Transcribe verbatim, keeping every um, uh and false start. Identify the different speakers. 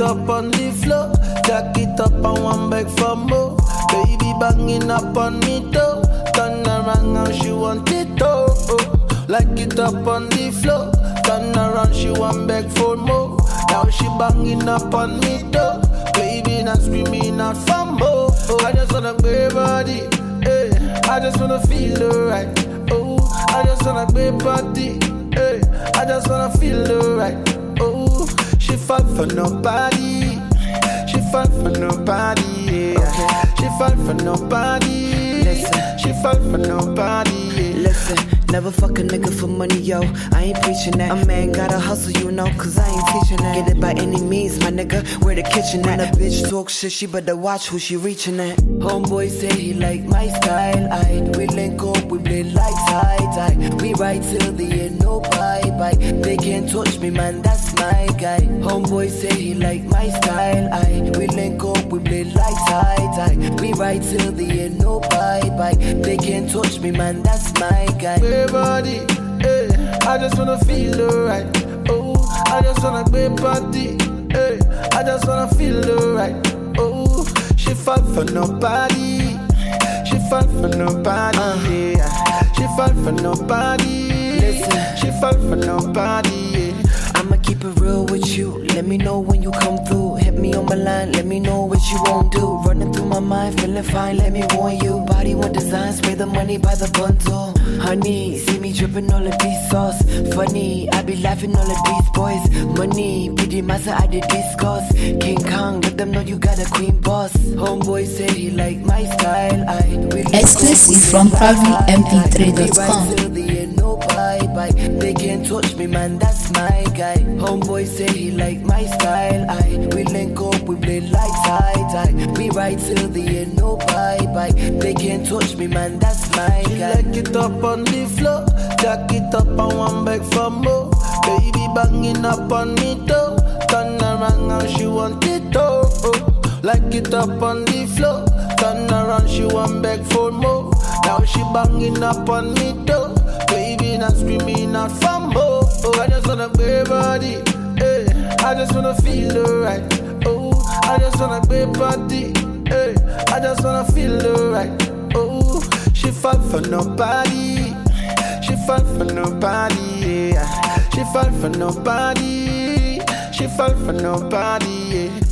Speaker 1: up on the floor, jack it up and one beg for more. Baby banging up on me though, turn around and she want it oh. Like it up on the floor, turn around she want beg for more. Now she banging up on me though, baby not screaming out for more. I just wanna be body, hey. I just wanna feel alright. Oh, I just wanna be body, hey. I just wanna feel alright. Oh, she fall for nobody. She fall for nobody. Yeah. Okay. She fall for nobody.
Speaker 2: Listen.
Speaker 1: She fall for nobody. Yeah.
Speaker 2: Listen. Never fuck a nigga for money, yo. I ain't preaching that. A man gotta hustle, you know, cause I ain't teaching that. Get it by any means, my nigga. Where the kitchen at? When a bitch talk shit, she better watch who she reaching at. Homeboy say he like my style. I we link up, we play like tie tie. We ride till the end, no bye bye. They can't touch me, man. That's my guy. Homeboy say he like my style. I we link up, we play like tie tie. We ride till the end, no bye bye. They can't touch me, man. That's my guy.
Speaker 1: Body, hey. I just wanna feel alright. Oh, I just wanna be body, hey. I just wanna feel alright. Oh, she fall for nobody. She fall for nobody. Uh, yeah. She fall for nobody.
Speaker 2: Listen,
Speaker 1: she fall for nobody. Yeah.
Speaker 2: I'ma keep it real with you. Let me know when you come through. Hit me on my line. Let me know what you won't do. Running through my mind, feeling fine. Let me warn you. Body with design, spray the money by the bundle. Honey, see me dripping all of these sauce. Funny, I be laughing all of these boys. Money, P D Massa, I did discuss. King Kong, let them know you got a queen boss. Homeboy say he like my style. I really
Speaker 3: exclusive from Pravi M P three dot com.
Speaker 2: Bye bye. They can't touch me, man. That's my guy. Homeboy say he like my style. I we link up, we play like tie tie. We ride till the end, no bye bye. They can't touch me, man. That's my
Speaker 1: she
Speaker 2: guy.
Speaker 1: Like it up on the floor, jack it up and one beg for more. Baby banging up on me though, turn around and she want it oh. Like it up on the floor, turn around she want beg for more. Now she banging up on me though, baby not screaming out for more. Oh, I just wanna be body, hey. I just wanna feel alright. Oh, I just wanna be body, hey. I just wanna feel alright. Oh, she fall for nobody. She fall for nobody. Yeah. She fall for nobody. She fall for nobody. Yeah.